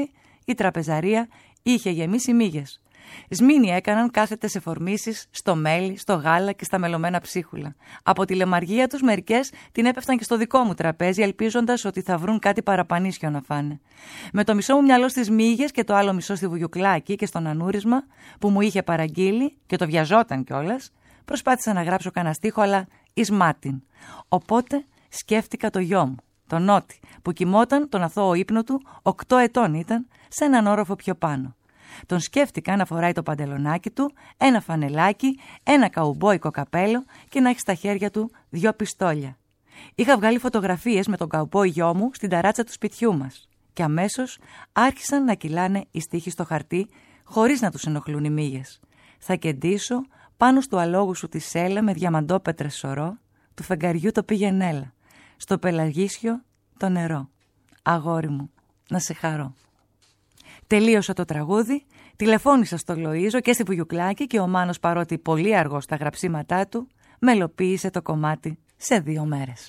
η τραπεζαρία είχε γεμίσει μύγες. Σμήνη έκαναν κάθετες εφορμήσεις στο μέλι, στο γάλα και στα μελωμένα ψίχουλα. Από τη λεμαργία τους μερικές την έπεφταν και στο δικό μου τραπέζι, ελπίζοντας ότι θα βρουν κάτι παραπανίσιο να φάνε. Με το μισό μου μυαλό στις μύγες και το άλλο μισό στη βουγιουκλάκη και στο νανούρισμα που μου είχε παραγγείλει και το βιαζόταν κιόλας, προσπάθησα να γράψω κανένα στίχο, αλλά εις μάτιν. Οπότε σκέφτηκα το γιο μου, τον Νότι, που κοιμόταν τον αθώο ύπνο του, οκτώ ετών ήταν, σε έναν όροφο πιο πάνω. Τον σκέφτηκα να φοράει το παντελονάκι του, ένα φανελάκι, ένα καουμπόικο καπέλο και να έχει στα χέρια του δυο πιστόλια. Είχα βγάλει φωτογραφίες με τον καουμπόι γιο μου στην ταράτσα του σπιτιού μας και αμέσως άρχισαν να κυλάνε οι στίχοι στο χαρτί χωρίς να τους ενοχλούν οι μύγες. Θα κεντήσω πάνω στο αλόγου σου τη σέλα με διαμαντόπετρες σωρό, του φεγγαριού το πήγαινέλα, στο πελαγίσιο το νερό. Αγόρι μου, να σε χαρώ. Τελείωσα το τραγούδι, τηλεφώνησα στο Λοΐζο και στη Βουγιουκλάκη και ο Μάνος, παρότι πολύ αργό στα γραψίματά του, μελοποίησε το κομμάτι σε δύο μέρες.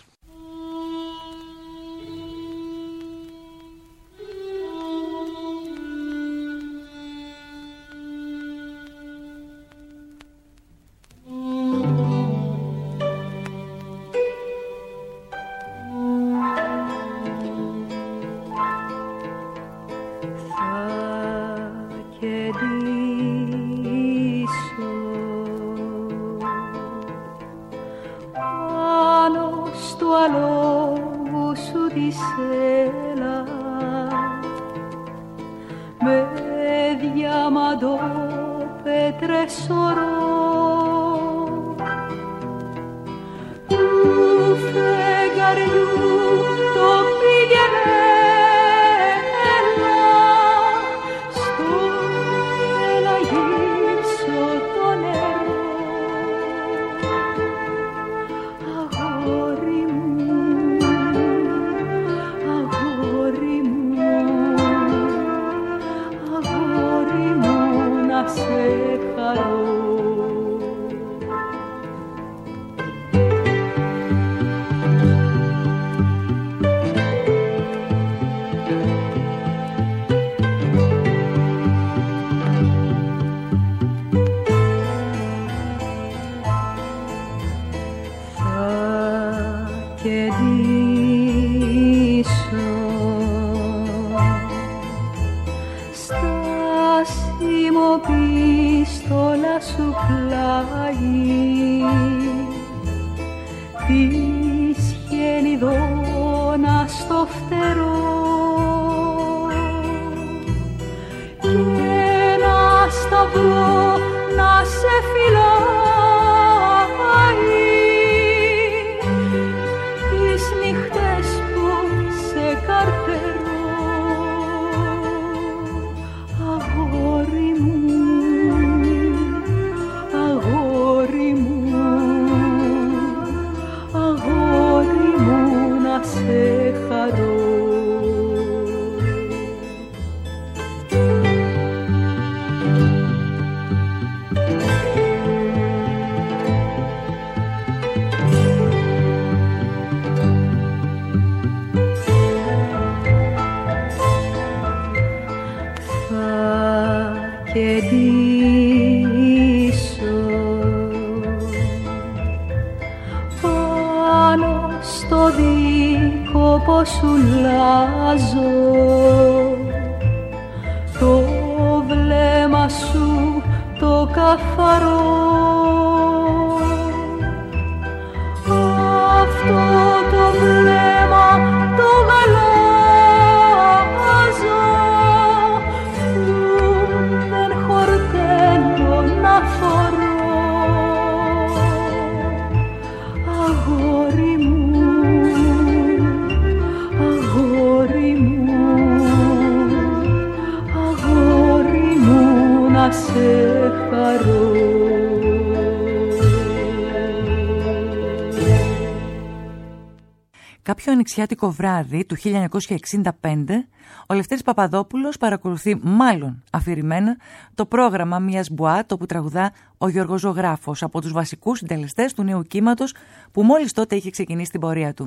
Κάποιο ανοιξιάτικο βράδυ του χίλια εννιακόσια εξήντα πέντε, ο Λευτέρης Παπαδόπουλος παρακολουθεί μάλλον αφηρημένα το πρόγραμμα μιας μπουάτ όπου τραγουδά ο Γιώργος Ζωγράφος, από τους βασικούς συντελεστές του νέου κύματος που μόλις τότε είχε ξεκινήσει την πορεία του.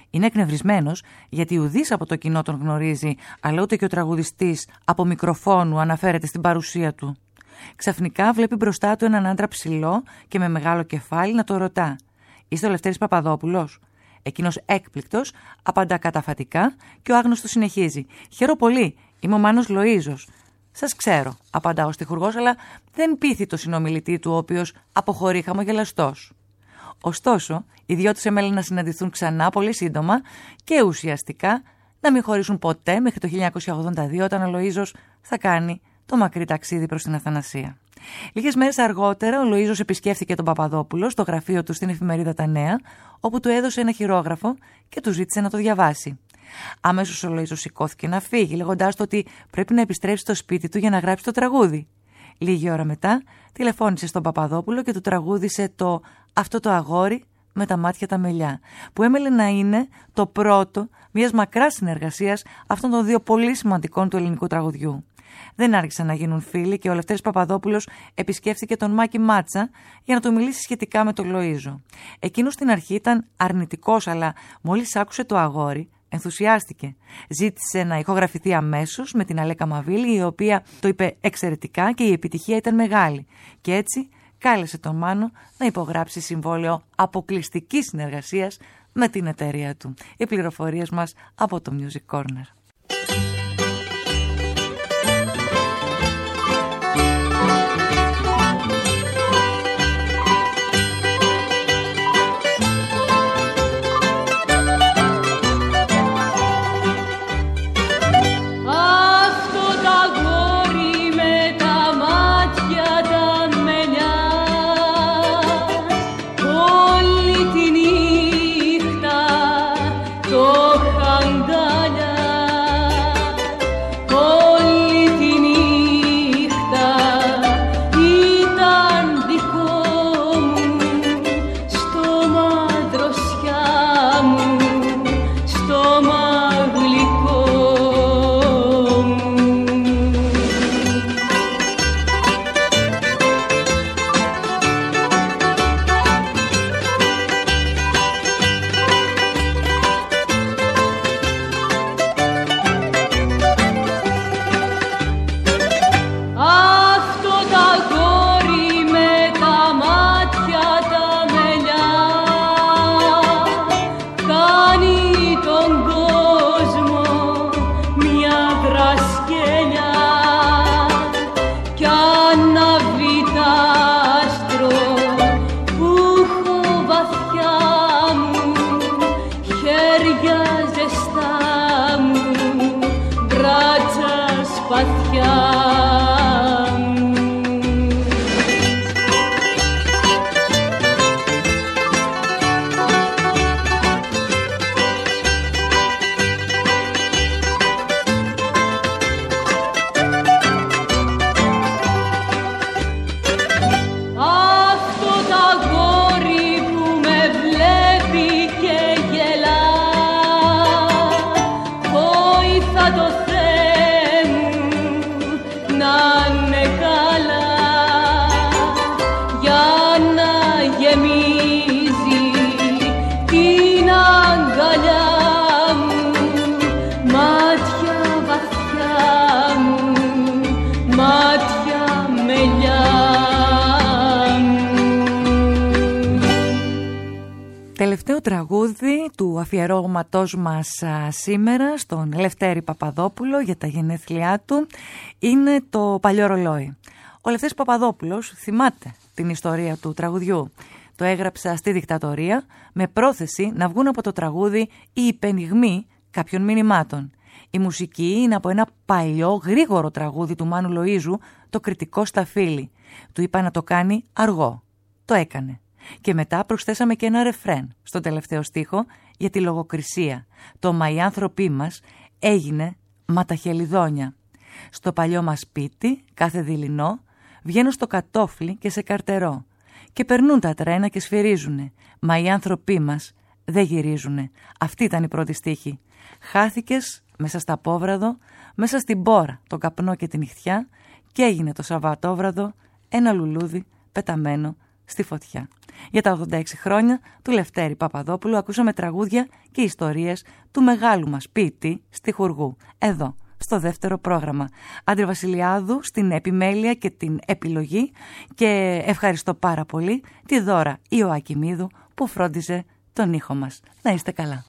Είναι εκνευρισμένος γιατί ουδής από το κοινό τον γνωρίζει, αλλά ούτε και ο τραγουδιστής από μικροφόνου αναφέρεται στην παρουσία του. Ξαφνικά βλέπει μπροστά του έναν άντρα ψηλό και με μεγάλο κεφάλι να το ρωτά: «Είστε ο Λευτέρης Παπαδόπουλος?» Εκείνος έκπληκτος απαντά καταφατικά και ο άγνωστος συνεχίζει: «Χαίρο πολύ, είμαι ο Μάνος Λοΐζος». «Σας ξέρω», απαντά ο στιχουργός, αλλά δεν πείθει το συνομιλητή του, ο οποίος αποχωρεί χαμογελαστός. Ωστόσο, οι δυο τους έμελαν να συναντηθούν ξανά πολύ σύντομα και ουσιαστικά να μην χωρίσουν ποτέ μέχρι το χίλια εννιακόσια ογδόντα δύο, όταν ο Λοΐζος θα κάνει το μακρύ ταξίδι προς την Αθανασία. Λίγες μέρες αργότερα, ο Λοΐζος επισκέφθηκε τον Παπαδόπουλο στο γραφείο του στην εφημερίδα Τα Νέα, όπου του έδωσε ένα χειρόγραφο και του ζήτησε να το διαβάσει. Αμέσως ο Λοΐζος σηκώθηκε να φύγει, λέγοντάς του ότι πρέπει να επιστρέψει στο σπίτι του για να γράψει το τραγούδι. Λίγη ώρα μετά, τηλεφώνησε στον Παπαδόπουλο και του τραγούδισε το «Αυτό το αγόρι με τα μάτια τα μελιά», που έμελε να είναι το πρώτο μιας μακράς συνεργασίας αυτών των δύο πολύ σημαντικών του ελληνικού τραγουδιού. Δεν άρχισαν να γίνουν φίλοι και ο Λευτέρης Παπαδόπουλος επισκέφθηκε τον Μάκη Μάτσα για να του μιλήσει σχετικά με τον Λοΐζο. Εκείνος στην αρχή ήταν αρνητικός, αλλά μόλις άκουσε το αγόρι, ενθουσιάστηκε. Ζήτησε να ηχογραφηθεί αμέσως με την Αλέκα Μαβίλη, η οποία το είπε εξαιρετικά και η επιτυχία ήταν μεγάλη. Και έτσι κάλεσε τον Μάνο να υπογράψει συμβόλαιο αποκλειστικής συνεργασίας με την εταιρεία του. Οι πληροφορίες μας από το Music Corner. Τελευταίο τραγούδι του αφιερώματός μας α, σήμερα στον Λευτέρη Παπαδόπουλο για τα γενέθλιά του είναι το Παλιό Ρολόι. Ο Λευτέρης Παπαδόπουλος θυμάται την ιστορία του τραγουδιού. Το έγραψα στη δικτατορία με πρόθεση να βγουν από το τραγούδι οι υπενιγμοί κάποιων μηνυμάτων. Η μουσική είναι από ένα παλιό γρήγορο τραγούδι του Μάνου Λοΐζου, το Κριτικό Σταφύλι. Του είπα να το κάνει αργό. Το έκανε. Και μετά προσθέσαμε και ένα ρεφρέν στον τελευταίο στίχο για τη λογοκρισία. Το «Μα οι άνθρωποι μας» έγινε «Μα τα χελιδόνια». Στο παλιό μας σπίτι, κάθε δειλινό, βγαίνω στο κατόφλι και σε καρτερώ. Και περνούν τα τρένα και σφυρίζουνε. Μα οι άνθρωποι μας δεν γυρίζουνε. Αυτή ήταν η πρώτη στίχη. Χάθηκες μέσα στα πόβραδο, μέσα στην πόρα, τον καπνό και την νυχτιά, και έγινε το Σαββατόβραδο ένα λουλούδι πεταμένο στη φωτιά. Για τα ογδόντα έξι χρόνια του Λευτέρη Παπαδόπουλου ακούσαμε τραγούδια και ιστορίες του μεγάλου μας ποιητή στιχουργού. Εδώ, στο δεύτερο πρόγραμμα. Άντρη Βασιλιάδου στην επιμέλεια και την επιλογή, και ευχαριστώ πάρα πολύ τη Δώρα Ιωακιμίδου που φρόντιζε τον ήχο μας. Να είστε καλά.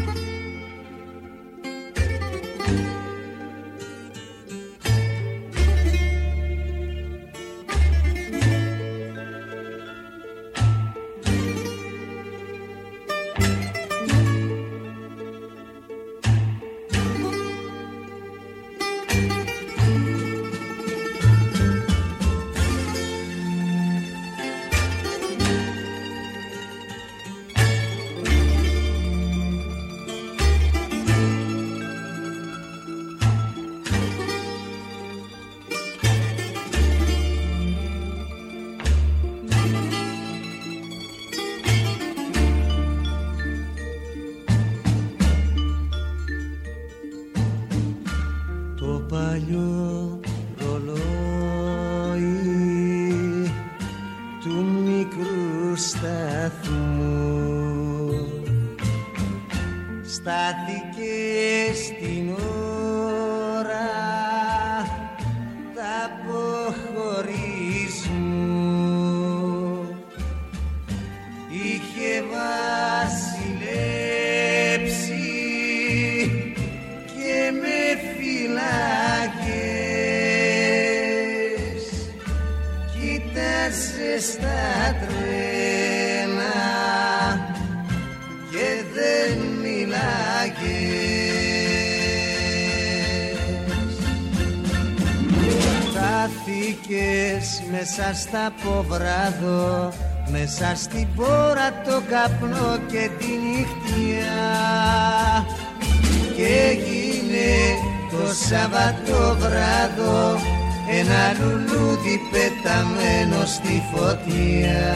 Μέσα στα ποβράδο, μέσα στην πόρα το καπνό και τη νύχτια, και έγινε το Σαββατοβράδο ένα λουλούδι πεταμένο στη φωτιά.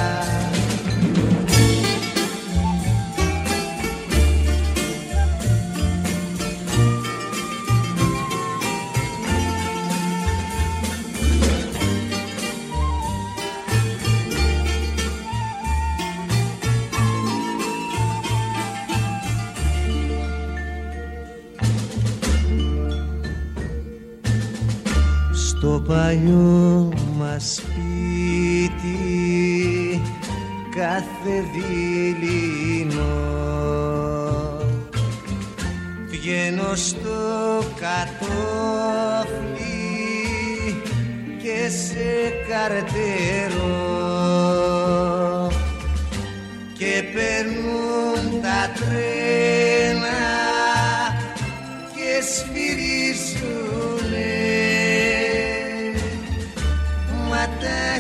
Στο παλιό μας σπίτι κάθε δειλινό βγαίνω στο κατόφλι και σε καρτέρω και περνούν τα τρένα και σφυρίζουνε, μα τα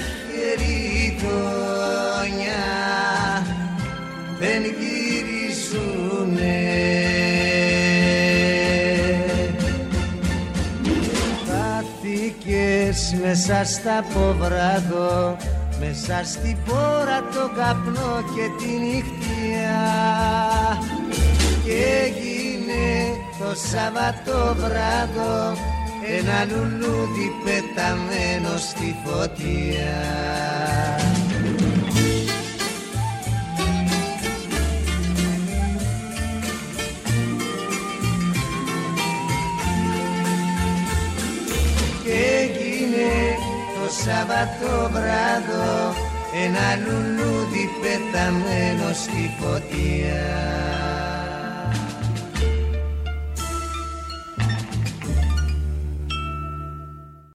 χεριδόνια δεν γυρίζουνε. Χάθηκες μέσα στα ποβράδο, μέσα στην πόρα το καπνό και τη νύχτια, και έγινε το Σαββατοβράδο ένα λουλούδι πεταμένο στη φωτιά. Και έγινε το Σαββατοβράδο ένα λουλούδι πεταμένο στη φωτιά.